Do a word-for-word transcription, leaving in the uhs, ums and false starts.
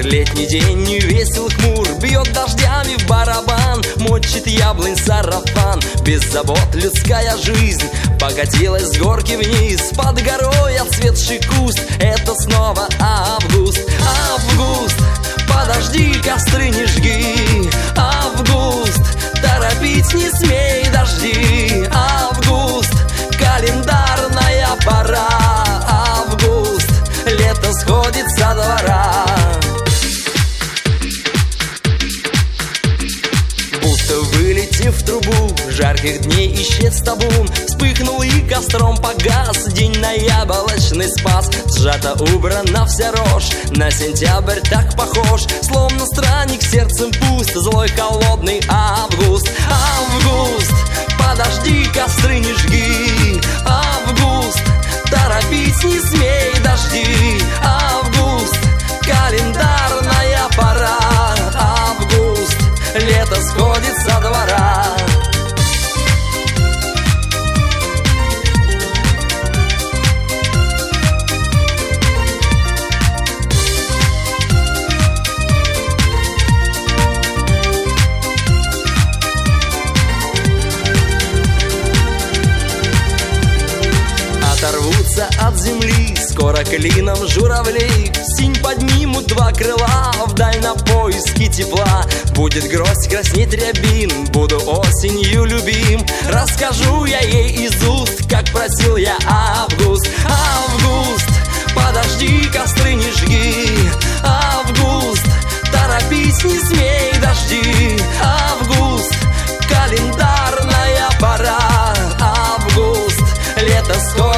летний день не весел, хмур, бьет дождями в барабан, мочит яблонь сарафан. Без забот людская жизнь покатилась с горки вниз. Под горой отцветший куст, это снова август. Август, подожди, костры не жги. Август, торопить не смей, дожди. Август, календарная пора. Август, лето сходит со двора. Будто вылетев в трубу жарких дней исчез табун. Вспыхнул и костром погас день на яблочный спас. Сжато убрана вся рожь, на сентябрь так похож. Словно странник сердцем пуст, злой холодный август. Август, подожди, костры не жги. Август, торопить не смей, дожди. Август, календарная пора. Август, лето сходит со двора. Оторвутся от земли скоро клином журавлей. Синь поднимут два крыла вдаль на поиски тепла. Будет гроздь краснеть рябин, буду осенью любим. Расскажу я ей из уст, как просил я август. Август, подожди, костры не жги. Август, торопить не смей, дожди. Август, календарная пора. Август, лето скоро